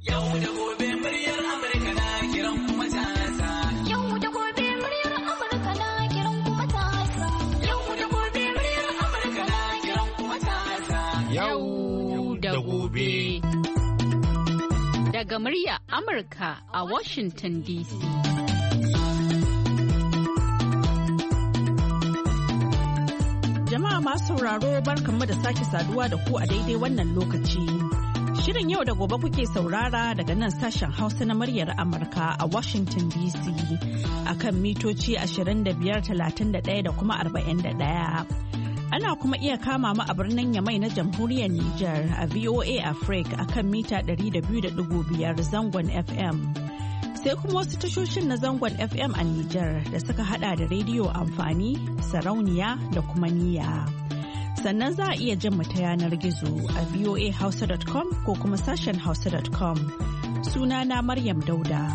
Yau da gobe muryar Amurka na kiran matasa. Yau da gobe muryar Amurka na kiran matasa. Yau da gobe muryar Amurka na kiran matasa. Yau da gobe. Daga muryar Amurka a Washington DC. Jama'a masu sauraro barkanmu da sake saduwa da ku a daidai wannan lokaci. Shirin yau da gobe kuke saurara daga nan sashen Hausa na muryar Amurka a Washington DC akan mitoci 25,31 da kuma 41. Ana kuma iya kama mu a birnin Yamai na Jamhuriyar Nijar a VOA Africa akan mita 200.5 zangon FM. Sai kuma wasu tashoshin na zangon FM a Nijar da suka hada da rediyo amfani, sarauniya da kuma niyya. Sannan za a iya jin mu ta yanar gizo a voahausa.com ko kuma sashen hausa.com. Sunana Maryam Dauda.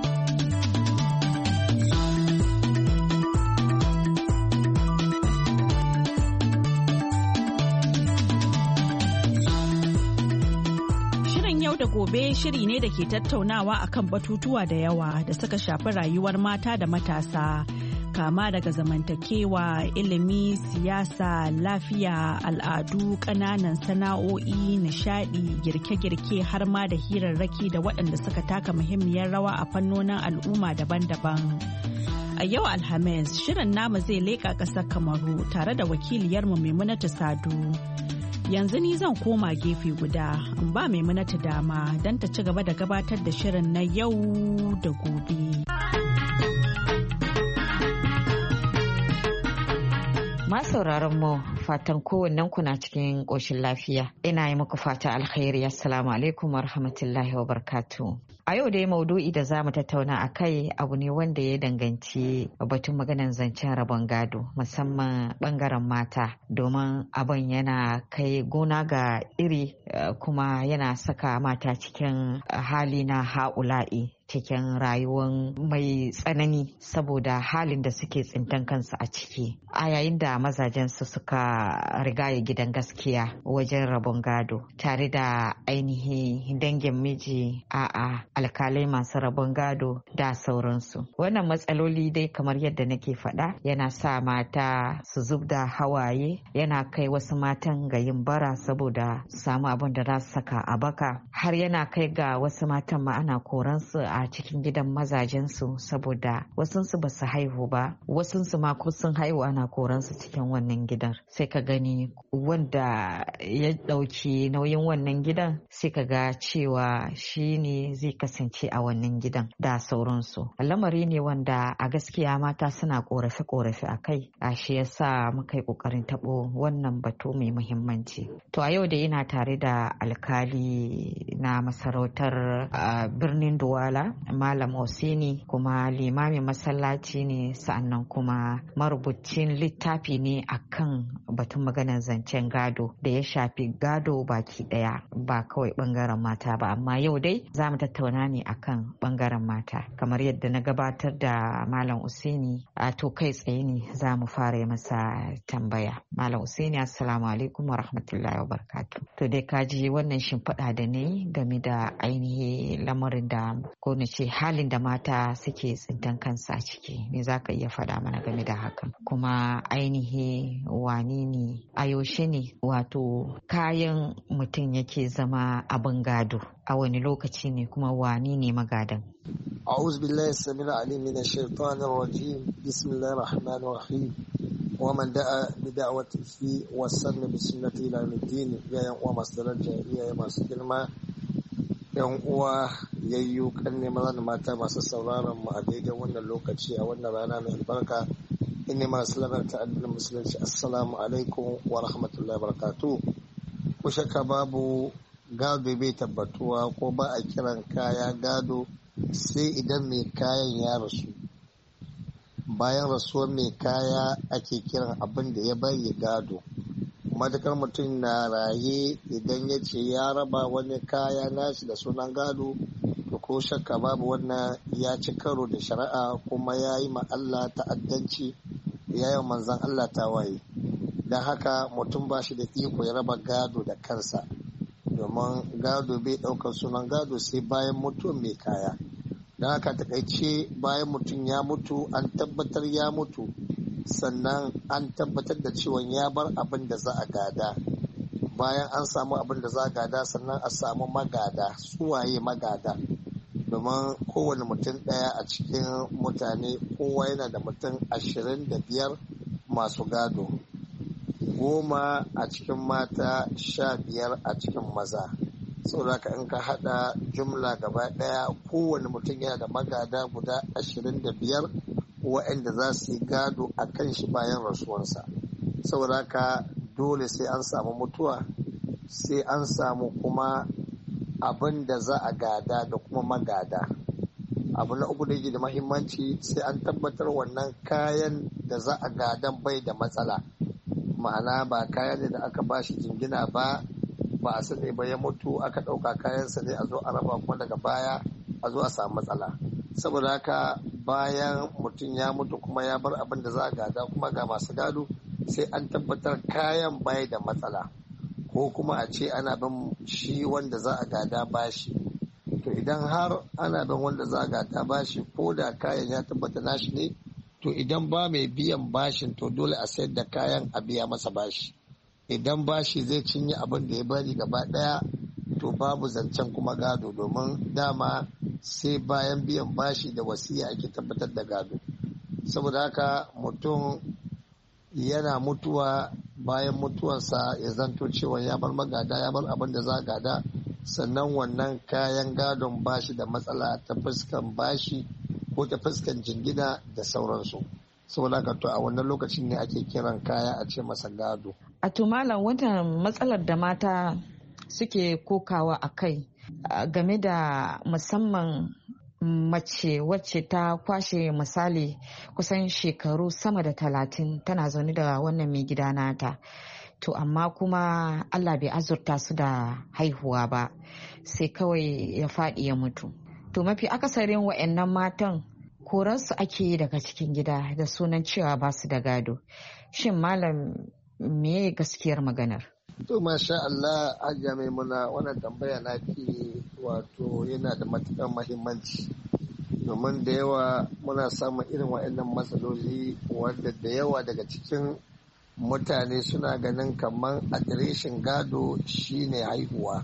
Da gobe shiri ne da ke tattaunawa akan batutuwa da yawa da suka shafi rayuwar mata da matasa, kama daga zamantakewa, ilimi, siyasa, lafiya, al'adu, ƙananan sana'o'i, nishadi, girke-girke har ma da hirarraki da waɗanda suka taka muhimmiyar rawa a fannonin al'umma daban-daban. A yau Alhamis, shirin namu zai leƙa ƙasar Kamaru tare da wakiliyarmu Maimunatu Sadu. Yanzu ni zan koma gefe guda in ba Maimunatu dama don ta ci gaba da gabatar da shirin na yau da gobe. Masauraran mu fatan kowannen ku na cikin ƙoshin lafiya. Ina yi muku fata alkhairi. Assalamu alaikum wa rahmatullahi wa barakatuh. A yau dai maudu'i da za mu tattauna a kai abu ne wanda ya danganci batun maganan zancen rabon gado musamman bangaren mata, domin abin yana kai gona ga iri kuma yana saka mata cikin hali na ha'ula'i, cikin rayuwar mai tsanani saboda halin da suke tsintan kansu a ciki a yayin da mazajensu suka rigaya gidan gaskiya wajen rabon gado tare da ainihin dangin miji, a'a alkalai masu rabon gado da sauransu. Wannan matsaloli dai kamar yadda nake faɗa yana sa mata su zub da hawaye, yana kai wasu matan ga yin bara saboda su samu abin da za su saka a baka, har yana kai ga wasu matan ma ana koransu a cikin gidan mazajensu saboda wasunsu ba su haihu ba, wasunsu ma ko sun haihu ana koransu cikin wannan gidan. Sai ka gani wanda ya ɗauki nauyin wannan gidan sai ka ga cewa shi ne zai kasance a wannan gidan da sauransu. Lamari ne wanda a gaskiya mata suna korafe-korafe a kai, a shi yasa muka yi ƙoƙarin taɓo wannan batu mai muhimmanci. To a yau da ina tare da alkali na masarautar birnin Duwala, Malam Osini, kuma limamin masallaci ne, sa'annan kuma marubucin littafi ne akan batun maganar zancen gado da ya shafi gado baki daya, ba kawai bangaren mata ba. Amma yau dai za mu tattauna ne akan bangaren mata. Kamar yadda na gabatar da Malam Osini, a to kai tsaye ne za mu fara masa tambaya. Malam Osini, assalamu alaikum wa rahmatullahi wa barakatuh. To dai ka ji wannan shimfiɗa da ne game da ainihin lamarin da ko na ce halin da mata suke tsintan kansa a ciki. Me za ka iya faɗa mana game da hakan? Kuma ainihi wani ne a yaushe ne wato kayan mutum yake zama abin gado, a wani lokaci ne kuma wani ne magadan? أعوذ بالله السميع العليم من الشيطان الرجيم بسم الله الرحمن الرحيم ومن دعا بدعوته وسن بسنته إلى يوم الدين يا يوم مصدر الجاهلية يا masu girma, yan uwa yayyu kanne maza da mata masu sauraron mu a daidai wannan lokaci a wannan rana mai albarka, ina masu lamar addinin musulunci. Assalamu alaikum wa rahmatullahi wa barakatuh. Ku shakka babu gado bai tabbatuwa ko ba a kiran kaya gado sai idan mai kayan ya rasu. Bayan rasuwar mai kaya ake kiran abin da ya bari gado. Madakar mutum na raye idan ya ce ya raba wani kaya nashi da sunan gado, to ko shakka babu wannan ya ci karo da shari'a kuma ya yi ma Allah ta'addanci, ya yi manzan Allah tawaye. Don haka mutum ba shi da iko ya raba gado da kansa. domin gado bai ɗaukar sunan gado sai bayan mutuwan mai kaya. Don haka takaice bayan mutum ya mutu an tabbatar ya mutu, sannan an tabbatar da cewa ya bar abin da za a gada. Bayan an samu abin da za a gada sannan a samu magada. Suwaye magada? Domin kowane mutum ɗaya a cikin mutane kowa yana da mutum 25 masu gado, 10 a cikin mata, 15 a cikin maza. Saboda haka in ka haɗa jumla gaba ɗaya kowane mutum yana da magada guda 25 waɗanda za su yi gado a kan shi bayan rasuwansa. Saboda haka dole sai an samu mutuwa, sai an samu kuma abin da za a gada da kuma magada. Abu na uku da yake da mahimmanci, sai an tabbatar wannan kayan da za a gadan bai da matsala, ma'ana ba kayan ne da aka bashi jingina ba a sani ba ya mutu aka ɗauka kayansa ne a zo a raba kuma daga baya a zo a samu matsala. Saboda haka bayan mutum ya mutu kuma ya bar abin da za a gada kuma ga masu gado, sai an tabbatar kayan bai da matsala, ko kuma a ce ana bin shi wanda za a gada bashi. To idan har ana bin wanda za a gada bashi, ko da kayan ya tabbata nashi ne, to idan ba mai biyan bashin to dole a sayar da kayan a biya masa bashi. Idan bashi zai cinye abin da ya bari gaba ɗaya, to babu zancen kuma gado, domin dama sai bayan biyan bashi da wasiya ake tabbatar da gado. Saboda haka mutum yana mutuwa, bayan mutuwarsa ya zanto cewa ya bar magada, ya bar abin da za a gada, sannan wannan kayan gadon bashi da matsala ta fuskan bashi ko ta fuskan jingina da sauransu. Saboda haka to a wannan lokacin ne ake kiran kaya a ce masa gado. A to malam, wannan matsalar da mata suke kokawa a kai game da musamman mace wacce ta kwashe misali kusan shekaru sama da 30 tana zaune da wannan mai gida nata, to amma kuma Allah bai azurta su da haihuwa ba, sai kawai ya faɗi ya mutu. To mafi akasarin wa'annan matan korarsu ake yi daga cikin gida da sunan cewa ba su da gado. Shin malam, me gaskiyar maganar? To masha Allah, Hajiya Maimuna, wannan tambaya na ki wato yana da matuƙar mahimmanci, domin da yawa muna samun irin waɗannan matsaloli wanda da yawa daga cikin mutane suna ganin kamar adireshin gado shine haihuwa.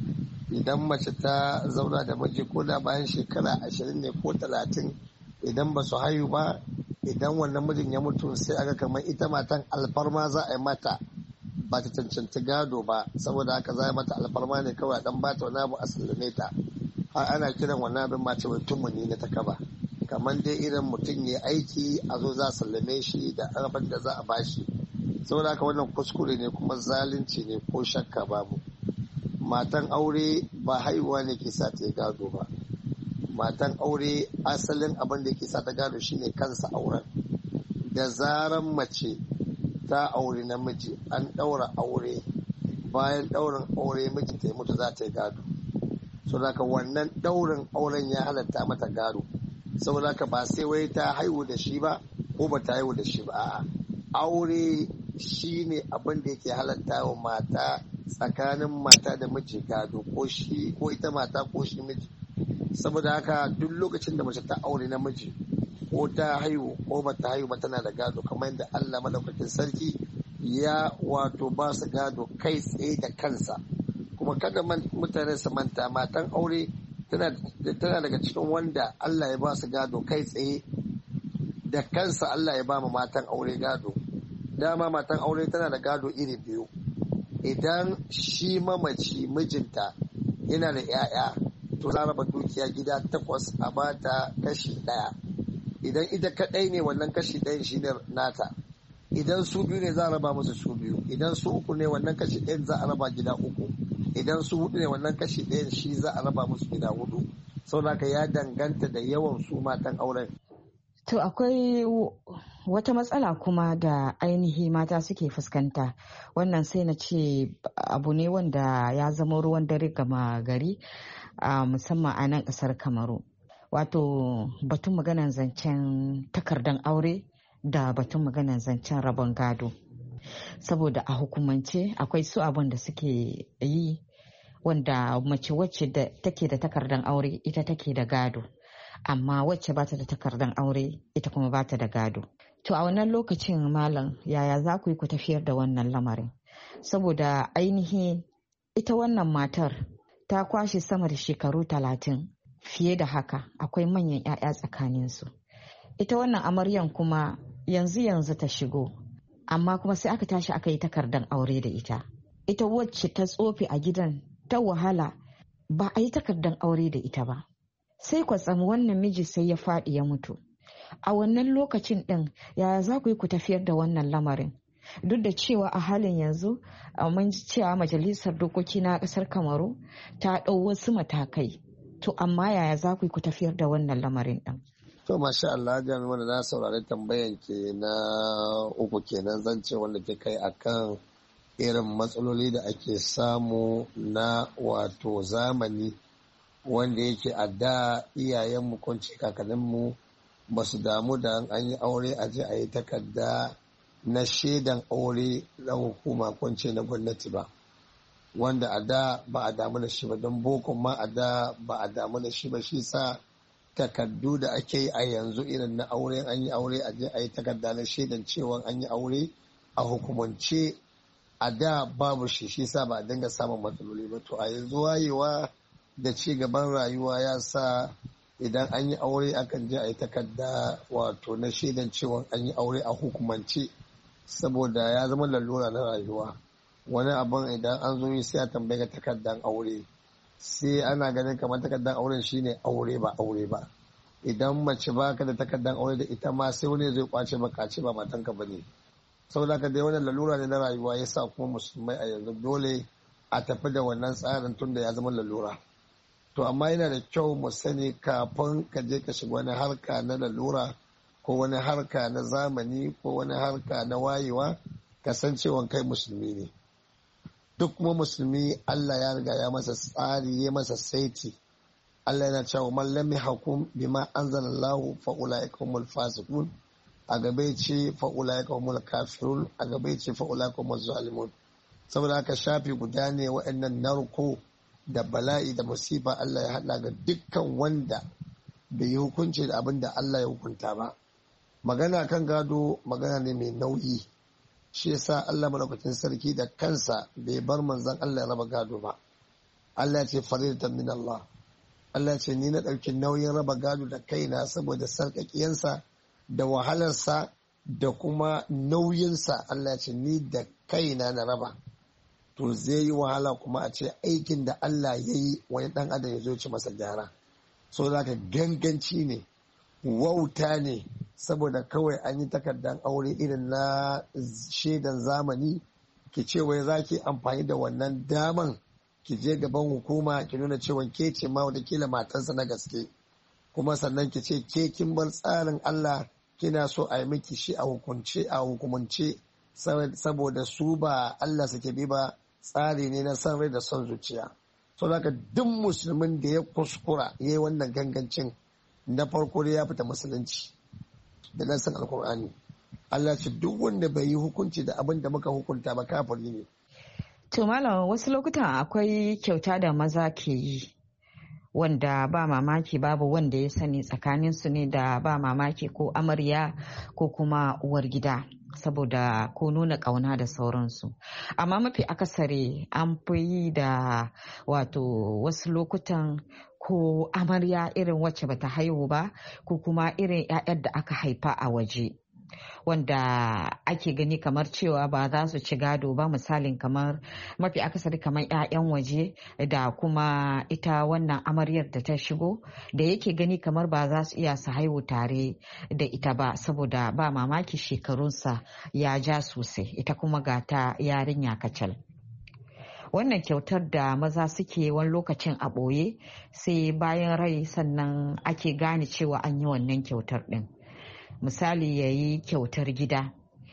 Idan mace ta zauna da miji ko da bayan shekara 20 ne ko 30, idan ba su haihu ba, idan wannan mijin ya mutu sai aga kamar ita matan alfarma za a yi mata, ba ta cancanci gado ba, saboda haka za a yi mata alfarma ne kawai dan ba ta wani abu a sallame ta. Har ana kiran wannan abin ma ce wai tumuni na ta kaba, kamar dai irin mutum ya aiki a zo za a sallame shi da abin da za a bashi. Saboda haka wannan kuskure ne kuma zalunci ne, ko shakka babu. Matan aure ba haihuwa ne ke sa ta yi gado ba. Matan aure asalin abin da ke sa ta gado shine kansa auren. Da zaran mace ta auri namiji, an ɗaura aure, bayan ɗaurin aure mijinta ya mutu za ta yi gado. Saboda haka wannan ɗaurin auren ya halatta mata gado. Saboda haka ba sai wai ta haihu da shi ba ko ba ta haihu da shi ba, a'a, aure shine abin da yake halatta wa mata, tsakanin mata da miji gado, ko shi ko ita mata ko shi miji. Saboda haka duk lokacin da mace ta aure namiji, ko ta haihu ko ba ta haihu ba, tana da gado, kamar yadda Allah madaukakin sarki ya wato ba su gado kai tsaye da kansa. Kuma kada mutane su manta, matan aure tana daga cikin wanda Allah ya ba su gado kai tsaye da kansa. Allah ya ba mu matan aure gado. Dama matan aure tana da gado iri biyu. Idan shi mamaci mijinta yana da 'ya'ya, to za a raba dukiya gida 8 a bata kashi 1. Idan ita kadai ne, wannan kashi 1 shi ne nata. Idan su biyu ne, za a raba musu su biyu. Idan su 3 ne, wannan kashi 1 za a raba gida 3. Idan su 4 ne, wannan kashi 1 shi za a raba musu gida 4. Saboda haka ya danganta da yawan su matan auren. To akwai wata matsala kuma da ainihi mata suke fuskanta, wannan sai na ce abu ne wanda ya zama ruwan dare gama gari, musamman a nan kasar Kamaru. Wato batun maganan zancen takardan aure da batun maganan zancen rabon gado. Saboda a hukumance akwai su abin da suke yi wanda mace wacce da take da takardar aure ita take da gado, amma wacce bata da takardar aure ita kuma bata da gado. To a wannan lokacin malam yaya za ku yi ku tafiyar da wannan lamarin? Saboda ainihi ita wannan matar ta kwashe sama da shekaru 30 fiye da haka, akwai manyan 'ya'ya tsakaninsu. Ita wannan amaryan kuma yanzu ta shigo, amma kuma sai aka tashi aka yi takardar aure da ita. Ita wacce ta tsofe a gidan ta wahala ba a yi takardar aure da ita ba. Sai kwatsam wannan miji sai ya faɗi ya mutu. A wannan lokacin ɗin yaya za ku yi ku tafiyar da wannan lamarin? Duk da cewa a halin yanzu mun ji cewa majalisar dokoki na ƙasar Kamaru ta ɗau wasu matakai. To amma yaya za ku yi ku tafiyar da wannan lamarin ɗin? To masha Allah, jami'in wanda na saurari tambayan ke na uku kenan zan ce wanda ke kai akan irin matsaloli da ake samu na wato zamani wanda yake a da iyayenmu ko kakanninmu ba su damu da an yi aure a je a yi takarda na shaidan aure na hukuma ko na gwamnati ba, wanda a da ba a damu da shi ba, don boko ma a da ba a damu da shi ba. Shi sa takardu da ake yi a yanzu irin na aure, an yi aure a je a yi takarda na shaidan cewa an yi aure a hukumance, a da babu shi sa ba a dinga samun matsaloli ba. To a yanzu wayewa da ci gaban rayuwa ya sa idan an yi aure akan je a yi takarda wato na shaidan cewa an yi aure a hukumance, saboda ya zama lalura na rayuwa. Wani abin idan an zo yi sai a tambaye ka takardan aure, sai ana ganin kamar takardan auren shine aure ba. Idan mace ba ka da takardan aure da ita ma sai wani zai kwace maka, ce ba matanka ba ne. Saboda ka dai wannan lalura ne na rayuwa, ya sa kuma musulmai a yanzu dole a tafi da wannan tsarin tun da ya zama lalura. To amma yana da kyau mu sani kafin ka je ka shiga wani harka na lalura ko wani harka na zamani ko wani harka na wayewa, kasancewan kai musulmi ne. Duk kuma musulmi Allah ya riga ya masa tsari, ya masa saiti. Allah yana cewa man lam yahkum bima anzalallahu fa ulaika humul fasiqun, a gaba ce fa ulaika humul kafirun, a gaba ce fa ulaika humuz zalimun. Saboda haka shafi guda ne waɗannan narko da bala'i da musifa Allah ya haɗa ga dukkan wanda bai yi hukunci da abin da Allah ya hukunta ba. Magana kan gado magana ne mai nauyi, shi yasa Allah madaukakin sarki da kansa bai bar manzon Allah ya raba gado ba. Allah ya ce faridatan min Allah, Allah ya ce ni na ɗauki nauyin raba gado da kaina saboda sarƙaƙiyansa da wahalarsa da kuma nauyinsa. Allah ya ce ni da kaina na raba. To zai yi wahala kuma a ce aikin da Allah ya yi wani ɗan adam ya zo ci masa gyara. So za ka ganganci ne, wauta ne, saboda kawai an yi takardar aure irin na shaidan zamani, ki ce wai za ki amfani da wannan daman ki je gaban hukuma ki nuna cewa ke ce ma watakila matansa na gaske, kuma sannan ki ce ke kin bar tsarin Allah kina so a yi miki shi a hukumance saboda su ba Allah suke bi ba, tsari ne na san rai da son zuciya. So haka duk musulmin da ya kuskura ya yi wannan gangancin, na farko dai ya fita musulunci da nasin alkur'ani. Allah ce duk wanda bai yi hukunci da abin da muka hukunta ba kafiri ne. To malam, wasu lokutan akwai kyauta da maza ke yi wanda ba mamaki babu wanda ya sani tsakanin su ne, da ba mamaki ko amarya ko kuma uwar gida, saboda ko nuna ƙauna da sauransu. Amma mafi akasari an fi yi da wato wasu lokutan ko amarya irin wacce bata haihu ba, ko kuma irin 'ya'yan da aka haifa a waje, wanda ake gani kamar cewa ba za su ci gado ba. Misalin kamar mafi akasari kamar 'ya'yan waje da kuma ita wannan amaryar da ta shigo, da yake gani kamar ba za su iya su haihu tare da ita ba, saboda ba mamaki shekarunsa ya ja sosai, ita kuma ga ta yarinya kacal. Wannan kyautar da maza suke wani lokacin a ɓoye, sai bayan rai sannan ake gane cewa an yi wannan kyautar ɗin. Misali ya yi kyautar gida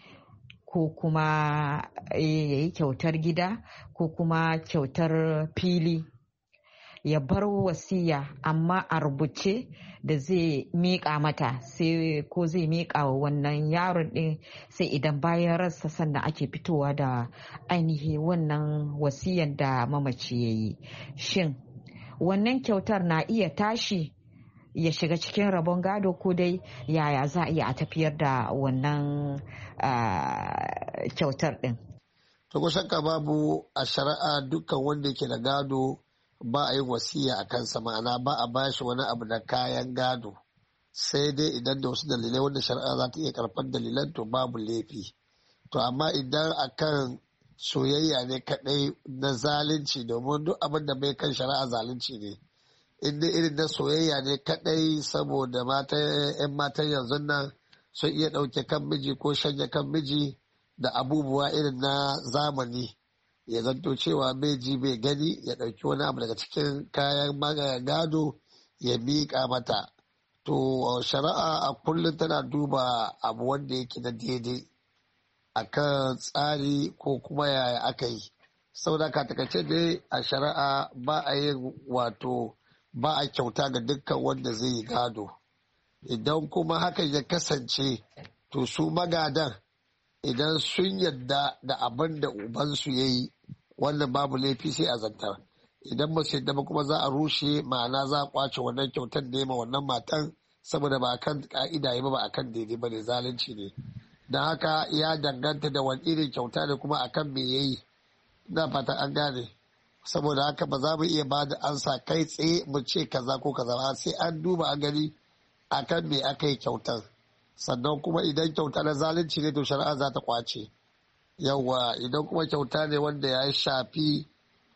ko kuma kyautar fili, ya bar wasiya amma a rubuce da zai miƙa mata, sai ko zai miƙa wa wannan yaron ɗin, sai idan bayan rasa sannan ake fitowa da ainihi wannan wasiyan da mamaci ya yi. Shin wannan kyautar na iya tashi ya shiga cikin rabon gado, ko dai yaya za a iya a tafiyar da wannan kyautar ɗin? To ko shakka babu, a shari'a dukkan wanda yake da gado ba a yin wasiya a kansa, ma'ana ba a bashi wani abu da kayan gado, sai dai idan da wasu dalilai wanda shari'a za ta iya karɓar dalilan, to babu laifi. To amma idan akan soyayya ne kaɗai na zalunci, domin duk abin da bai kan shari'a zalunci ne, inda irin na soyayya ne kaɗai saboda yan matan yanzu nan sun iya ɗauke kan miji ko shanya kan miji da abubuwa irin na zamani, ya zanto cewa bai ji bai gani ya ɗauki wani abu daga cikin kayan gado ya miƙa mata. To shari'a a kullum tana duba abu wanda yake na daidai akan tsari ko kuma yaya aka yi. Saboda ka takaice dai a shari'a ba a yin ba a kyauta ga dukkan wanda zai yi gado. Idan kuma hakan ya kasance, to su magadan idan sun yadda da abin da ubansu ya yi, wannan babu laifi sai a zantar. Idan ba su yadda ba kuma za a rushe, ma'ana za a kwace wannan kyautar da ma wannan matan, saboda ba kan ka'ida ba, ba akan daidai ba ne, zalunci ne. Don haka ya danganta da wani irin kyauta da kuma akan me ya yi. Ina fata an gane. Saboda haka ba za mu iya ba da ansa kai tsaye mu ce kaza ko kaza ba, sai an duba a gani akan me aka yi kyautar. Sannan kuma idan kyauta na zalunci ne, to shari'a za ta kwace. Yawwa, idan kuma kyauta ne wanda ya shafi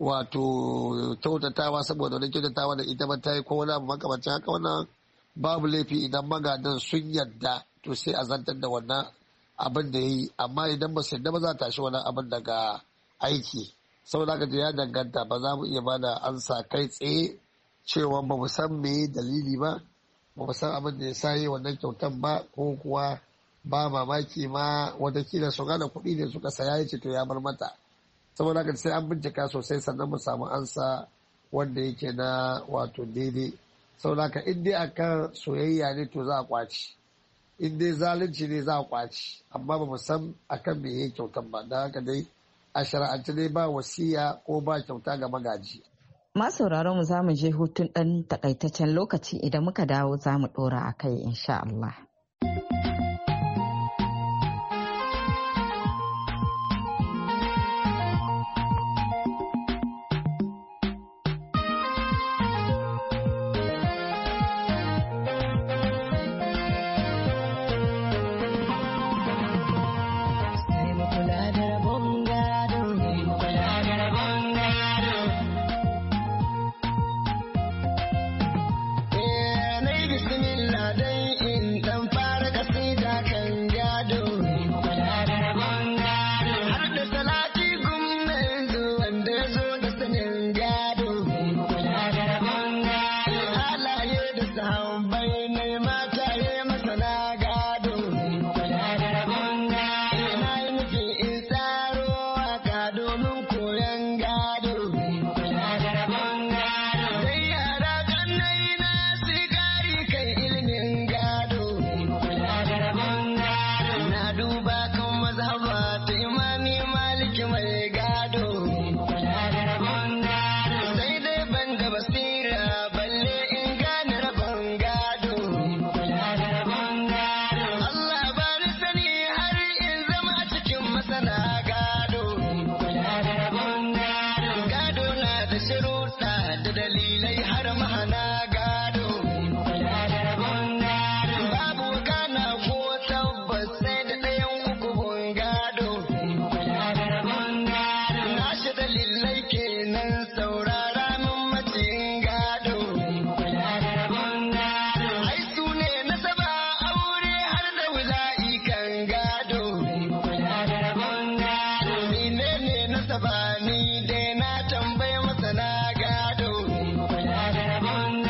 kyautatawa, saboda wani kyautatawa da ita ba ta yi ko wani abu makamancin haka, wannan babu laifi idan magadan sun yadda, to sai a zantar da wannan abin da ya yi. Amma idan ba su yadda ba, za ta shi wani abin daga aiki. Saboda haka ya danganta, ba za mu iya ba da ansa kai tsaye cewa ba mu san me dalili ba mu san abin da ya sa yi wannan kyautan ba, ko kuwa ba mamaki ma watakila su gane kuɗi ne suka saya, ya ce to ya bar mata. Saboda haka sai an bincika sosai sannan mu samu ansa wanda yake na daidai. Saboda haka in dai akan soyayya ne, to za a kwaci. In dai zalunci ne, za a kwaci. Amma ba mu san akan me yake kyautan ba. Don haka dai a shari'ance dai ba wasiya ko ba kyauta ga magaji. Masauraron mu za mu je hutun ɗan takaitaccen lokaci, idan muka dawo za mu ɗora a kai insha Allah. Ni dai na tambaye masana gado.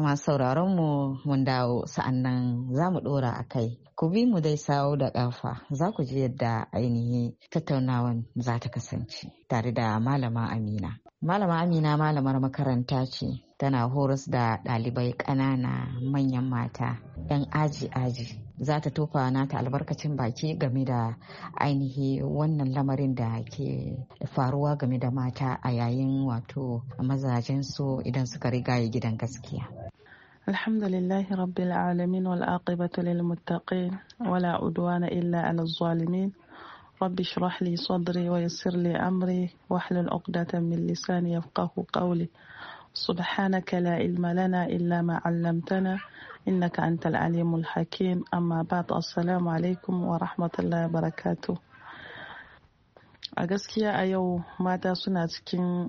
masu sauraron mu mun dawo sa'annan za mu dora a kai. Ku bi mu dai sawo da ƙafa za ku ji yadda ainihin tattaunawan za ta kasance tare da Malama Amina. Malama Amina malamar makaranta ce, tana horas da ɗalibai ƙanana manyan mata 'yan aji-aji. Za ta tofa nata albarkacin baki game da ainihi wannan lamarin da ke faruwa game da mata a yayin wato mazajen su idan suka rigaye gidan gaskiya. Alhamdulillahi rabbil alamin wal aqibatu lil muttaqin wala udwana illa alal zalimin. Rabbi shrah li sadri wa yassir li amri wahlul 'uqdatan min lisani yafqahu qawli. Subhanaka la ilma lana illa ma 'allamtana innaka antal alimul hakim. Amma ba'd, assalamu alaikum wa rahmatullahi wa barakatuh. A gaskiya a yau mata suna cikin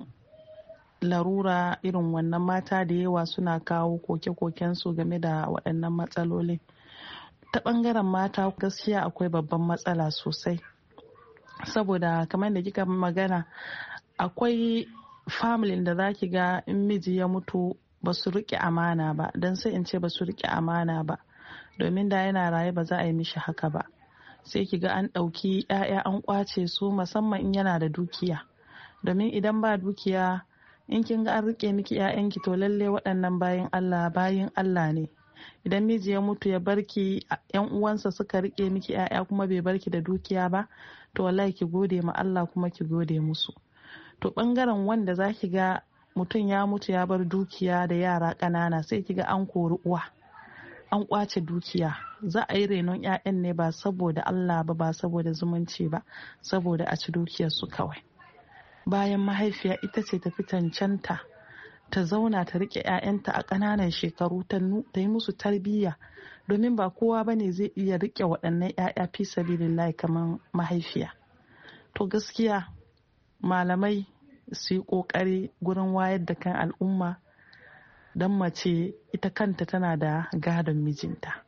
larura irin wannan. Mata da yawa suna kawo koke-kokensu game da waɗannan matsaloli. Ta ɓangaren mata gaskiya akwai babban matsala sosai, saboda kamar da kika magana akwai familin da za ki ga in miji ya mutu ba su riƙe amana ba, don sai in ce ba su riƙe amana ba, domin da yana raye ba za a yi mishi haka ba. Sai ki ga an ɗauki 'ya'ya an ƙwace su, musamman in yana da dukiya, domin idan ba dukiya in kin ga an riƙe miki 'ya'yanki to lalle waɗannan bayin Allah ne. Idan miji ya mutu ya barki 'yan uwansa suka riƙe miki 'ya'ya kuma bai barki da dukiya ba, to wallahi ki gode ma Allah kuma ki gode musu. To ɓangaren wanda za ki ga mutum ya mutu ya bar dukiya da yara ƙanana, sai ki ga an kori uwa, an ƙwace dukiya. Za a yi renon 'ya'yan ne ba saboda Allah ba saboda zumunci ba, saboda a ci dukiyarsu kawai. Bayan mahaifiya ita ce tafi cancanta ta zauna ta riƙe 'ya'yanta a ƙananan shekaru, ta yi musu tarbiyya, domin ba kowa bane zai iya riƙe waɗannan 'ya'ya fi sabilillahi kamar mahaifiya. To gaskiya malamai su yi ƙoƙari gurin wayar da kan al'umma, don mace ita kanta tana da gadon mijinta.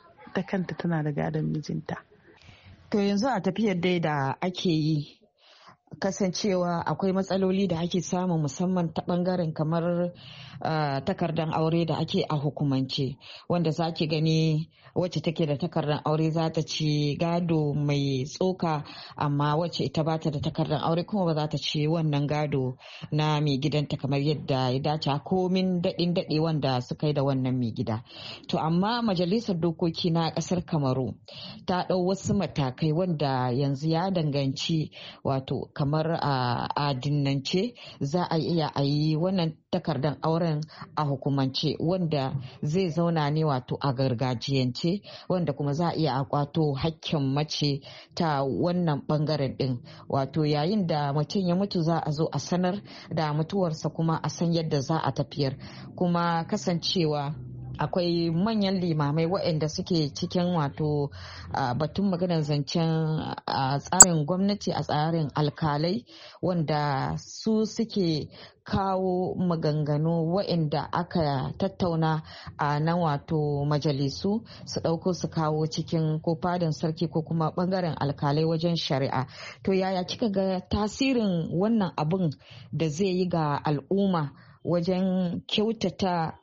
To yanzu a tafiyar dai da ake yi, kasancewa akwai matsaloli da ake samu musamman ta bangaren kamar takardar aure da ake a hukumance, wanda za ki gani wacce take da takardar aure za ta ci gado mai tsoka, amma wacce ita bata da takardar aure kuma ba za ta ci wannan gado na mai gidanta kamar yadda ya dace a komin daɗe wanda suka yi da wannan mai gida. To amma majalisar dokoki na ƙasar Kamaru ta ɗau wasu matakai wanda yanzu ya danganci wato kamar a addinance za a iya a yi wannan takardar auren a hukumance, wanda zai zauna ne wato a gargajiyance, wanda kuma za a iya a kwato hakkin mace ta wannan bangaren din. Wato yayin da mutum ya mutu za a zo a sanar da mutuwarsa kuma a san yadda za a tafiyar. Kuma kasancewa akwai manyan limamai waɗanda suke cikin wato batun maganar zancen tsarin gwamnati a tsarin alkalai, wanda su suke kawo maganganu waɗanda aka tattauna a nan wato majalisu su ɗauko su kawo cikin ko fadin sarki ko kuma ɓangaren alkalai wajen shari'a. To yaya kika ga tasirin wannan abun da zai yi ga al'umma wajen kyautata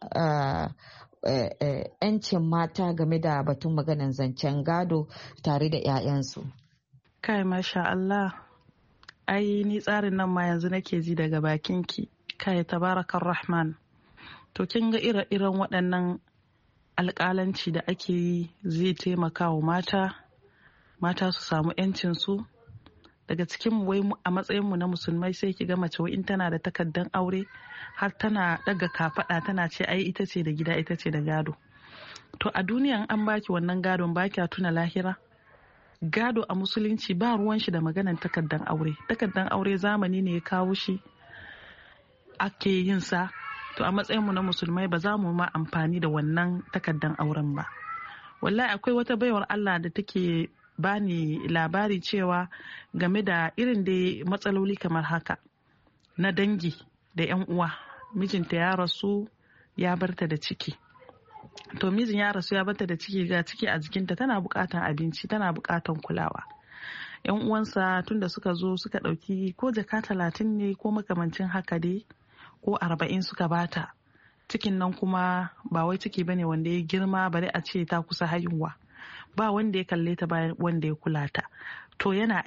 'yancin mata game da batun maganan zancen gado tare da 'ya'yansu? Kai masha Allah, ai ni tsarin nan ma yanzu nake ji daga bakinki. Kai tabarakar rahman. To kin ga ire-iren waɗannan alƙalanci da ake yi zai taimaka wa mata su samu 'yancinsu. Daga cikin wai a matsayinmu na musulmai sai ki ga mace wai in tana da takardar aure har tana daga kafaɗa tana ce ai ita ce da gida, ita ce da gado. To a duniyan an baki wannan gadon ba kya tuna lahira? Gado a musulunci ba ruwan shi da maganan takardar aure. Takardar aure zamani ne ya kawo shi ake yin sa. To a matsayinmu na musulmai ba za mu ma amfani da wannan takardar auren ba. Wallahi akwai wata baiwar Allah da take bani labari cewa game da irin da matsaloli kamar haka na dangi da 'yan uwa. Mijinta ya rasu ya barta da ciki. To mijin ya rasu ya barta da ciki, ga ciki a jikinta, tana bukatan abinci, tana bukatan kulawa. 'Yan uwansa tunda suka zo suka dauki ko jaka 30 ne ko makamancin haka dai ko 40 suka bata cikin nan kuma ba wai ciki bane wanda ya girma bari a ce ta kusa haihuwa, ba wanda ya kalle ta ba wanda ya kula ta. To yana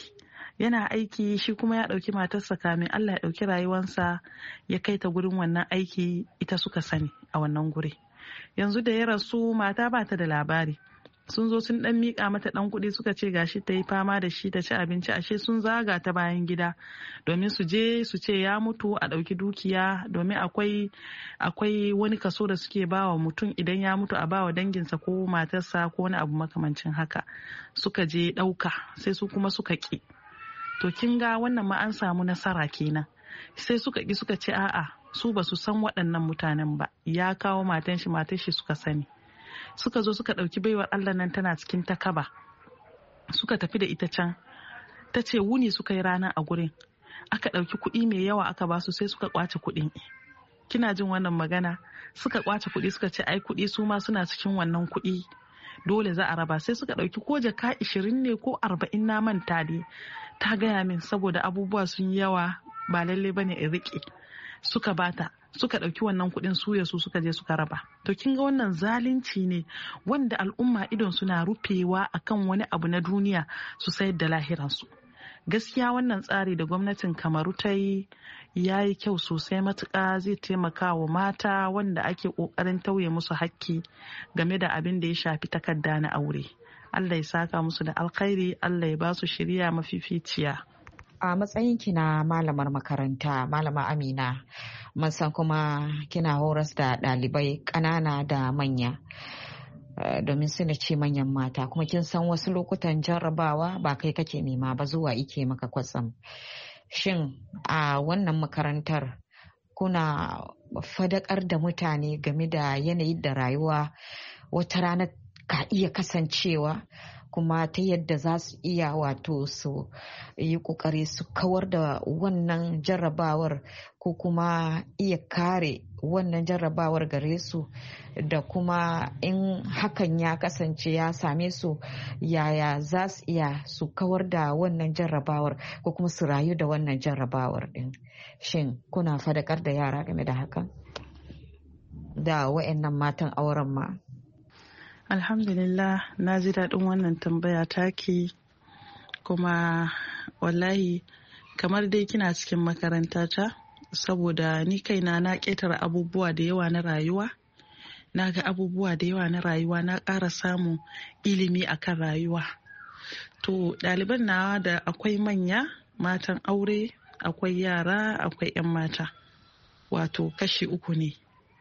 aiki shi kuma ya ɗauki matarsa kamin Allah ya ɗauki rayuwarsa ya kai ta gurin wannan aiki, ita suka sani a wannan guri. Yanzu da ya rasu mata ba ta da labari, sun zo sun dan mika mata dan kuɗi suka ce gashi ta yi fama da shi ta ci abinci, ashe sun zaga ta bayan gida domin su je su ce ya mutu a ɗauki dukiya, domin akwai wani kaso da suke bawa mutum idan ya mutu a bawa danginsa ko matarsa ko wani abu makamancin haka. Suka je ɗauka sai su kuma suka ƙi. To kin ga wannan ma an samu nasara kenan. Sai suka ƙi suka ce a'a su ba su san waɗannan mutanen ba, ya kawo matan shi suka sani. Suka zo suka ɗauki baiwar Allah nan tana cikin takaba, suka tafi da ita can. Ta ce wuni suka yi rana a gurin, aka ɗauki kuɗi mai yawa aka basu, sai suka kwace kuɗin. Kina jin wannan magana? Suka kwace kuɗi suka ce ai kuɗi su ma suna cikin wannan kuɗi, dole za a raba. Sai suka ɗauki ko jaka 20 ne ko 40 na manta dai, ta gaya min saboda abubuwa sun yawa ba lalle bane in riƙe. Suka bata, suka ɗauki wannan kuɗin su suka je suka raba. To kin ga wannan zalunci ne wanda al'umma idon suna rufewa akan wani abu na duniya su sayar da lahiransu. Gaskiya wannan tsari da gwamnatin Kamaru ta yi ya yi kyau sosai matuƙa, zai taimaka wa mata wanda ake ƙoƙarin tauye musu hakki game da abin da ya shafi takarda na aure. Allah ya saka musu da alkhairi, Allah ya ba su shiriya mafificiya. A matsayinki na malamar makaranta, Malama Amina, mun san kuma kina horas da ɗalibai ƙanana da manya, domin suna ce manyan mata, kuma kin san wasu lokutan jarrabawa ba kai kake nema ba, zuwa ike maka kwatsam. Shin a wannan makarantar kuna fadakar da mutane game da yanayin da rayuwa wata rana ka iya kasancewa, kuma ta yadda za su iya wato su yi kokari su kawar da wannan jarrabawar ko kuma iya kare wannan jarrabawar gare su, da kuma in hakan ya kasance ya same su yaya za su iya su kawar da wannan jarrabawar ko kuma su rayu da wannan jarrabawar din? Shin kuna fadakar da yara game da hakan da wa'annan matan auren ma? Alhamdulillah, na ji daɗin wannan tambaya taki, kuma wallahi kamar dai kina cikin makaranta ta, saboda ni kaina na ƙetare abubuwa da yawa na rayuwa, na ga abubuwa da yawa na rayuwa, na ƙara samun ilimi akan rayuwa. To ɗaliban nawa da akwai manya, matan aure, akwai yara, akwai 'yan mata, wato kashi 3 ne.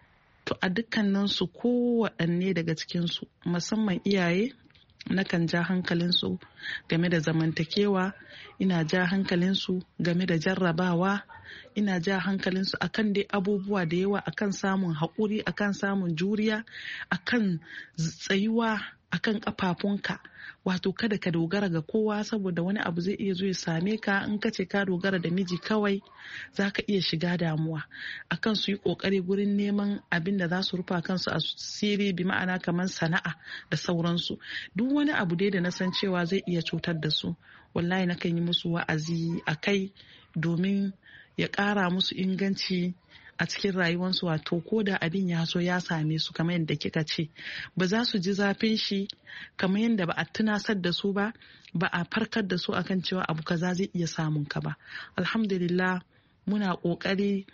To a dukkaninsu kowaɗanne daga cikinsu, musamman iyaye, nakan ja hankalinsu game da zamantakewa, ina ja hankalinsu game da jarrabawa, ina ja hankalinsu akan dai abubuwa da yawa, akan samun haƙuri, akan samun juriya, akan tsayuwa akan ƙafafunka. Wato kada ka dogara ga kowa, saboda wani abu zai iya zo ya same ka. In ka ce ka dogara da miji kawai za ka iya shiga damuwa. Akan su yi kokari gurin neman abin da za su rufa kansu asiri, bi ma'ana kamar sana'a da sauransu. Duk wani abu dai da na san cewa zai iya cutar da su, wallahi nakan yi musu wa'azi a kai domin ya ƙara musu inganci a cikin rayuwarsu. Wato ko da abin ya zo ya same su kamar yadda kika ce, ba za su ji zafin shi kamar yadda ba a tunasar da su ba a farkar da su akan cewa abu kaza zai iya samun ka ba. Alhamdulillah, muna kokari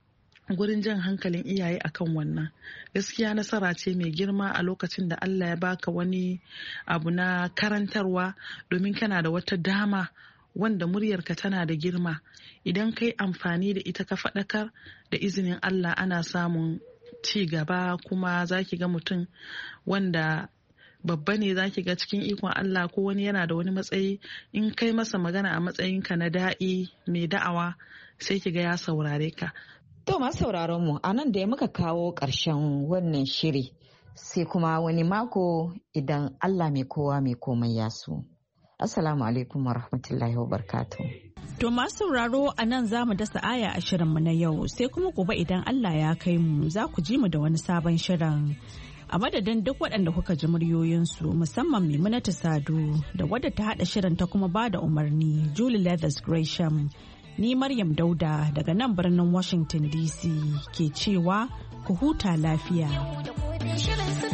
gurin jan hankalin iyaye akan wannan. Gaskiya nasara ce mai girma a lokacin da Allah ya baka wani abu na karantarwa, domin kana da wata dama wanda muryarka tana da girma. Idan kai amfani da ita ka faɗakar, da izinin Allah ana samun ci gaba. Kuma za ki ga mutum wanda babba ne, za ki ga cikin ikon Allah ko wani yana da wani matsayi, in kai masa magana a matsayinka na da'i mai da'awa, sai ki ga ya saurare ka. To masu sauraron mu, a nan da ya muka kawo ƙarshen wannan shiri, sai kuma wani mako idan Allah mai kowa mai komai ya so. Assalamu alaikum wa rahmatullahi wa barakatuh. To masu sauraro, a nan za mu dasa aya a shirinmu na yau, sai kuma gobe idan Allah ya kai mu za ku ji mu da wani sabon shirin. A madadin duk waɗanda kuka ji muryoyinsu, musamman Maimunatu Sadu da wadda ta haɗa shirin ta kuma ba da umarni, Julie Leathers Gresham. Ni Maryam Dauda daga nan birnin Washington DC ke cewa ku huta lafiya. Shirin su